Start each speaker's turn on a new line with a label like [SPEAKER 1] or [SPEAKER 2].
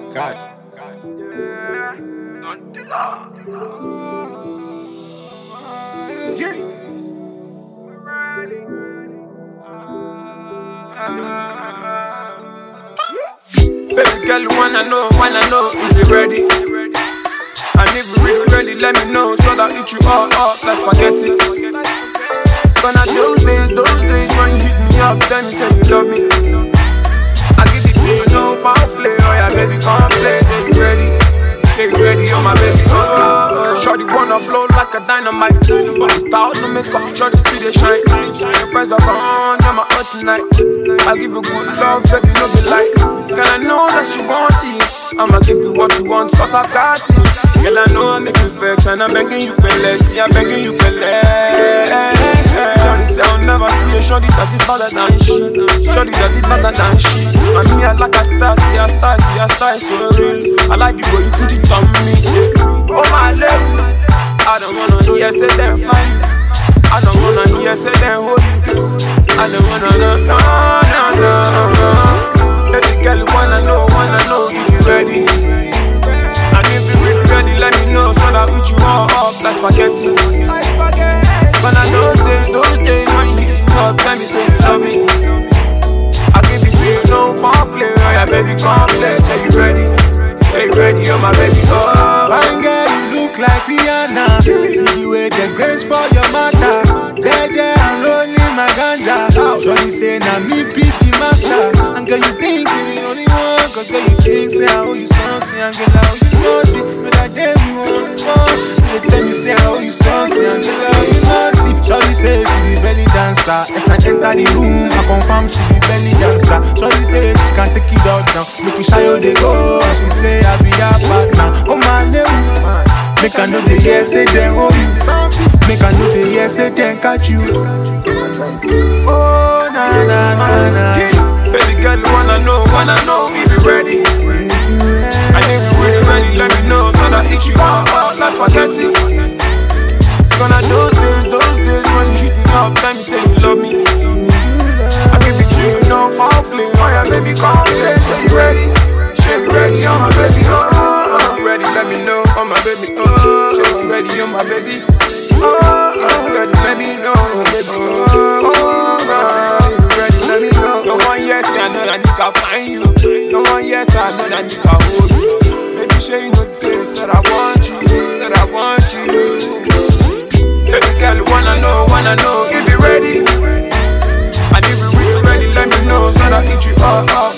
[SPEAKER 1] God. Get it. Baby girl, wanna know if you ready. And if you really ready, let me know so that eat you all up like spaghetti. Gonna those days when you hit me up, then you say you love me. I give it to you, no foul play. Oh yeah, baby, come play. Get you ready, oh my baby. Shorty wanna blow like a dynamite. But without no makeup, shorty still they shine. The price of on, you're my earth tonight. I give you good love, baby, no be like. Girl, I know that you want it. I'ma give you what you want, cause I've got it. Girl, I know I'm making vex, and I'm begging you, Pele. See, I'm begging you, Pele. Shorty say I'll never see a shorty that is better than she. Shorty that is better than she. And me, I like a star, see a star, it's so real. I like the way you put it on me. Oh my love, I don't wanna hear say them find you. I don't wanna hear say them hold you. I don't wanna no. Baby girl, wanna know if you ready. And if you really ready, let me know so that we you all up like spaghetti. But I those days when you hit me up, tell me say you love me. I give it to you, no foul play. Oh yeah, baby, come play. Are you ready? Are you ready, oh my baby?
[SPEAKER 2] Fine girl, you look like Rihanna. See the way the grace for your matter. Jeje, I'm rolling my ganja. Shorty say, now me beat the master. And girl, you think you the only one. Cause girl, you think, say, I owe you something. And girl, I owe you nothing. But that day we want fun. You tell me, say, I owe you something. And girl, I owe you nothing. Shorty say, she be belly dancer. As I enter the room, I confirm she be belly dancer. Shorty say, she can take it out now. Make you shy, they go. She say, I be her partner. Oh my name, make I know the yes, say they hold you. Make I know the yes, say they catch you. Oh na.
[SPEAKER 1] Baby girl, wanna know if you ready. And if you really ready, let me know so that eat you all up like spaghetti. Gonna those days when you hit me up, tell me say you love me. I give it to you, no foul play. Oh yeah, baby, come play. Say you ready, oh my baby. Ready, let me know, oh my baby. Say you ready, oh my baby. Ready, let me know, oh baby. Ready, let me know. No one yes, I know that nigga find you. No one yes, I know that nigga hold you. Baby, sure you know the say, said I want you. Baby girl, wanna know if you ready. And if you really ready, let me know so that I eat you all up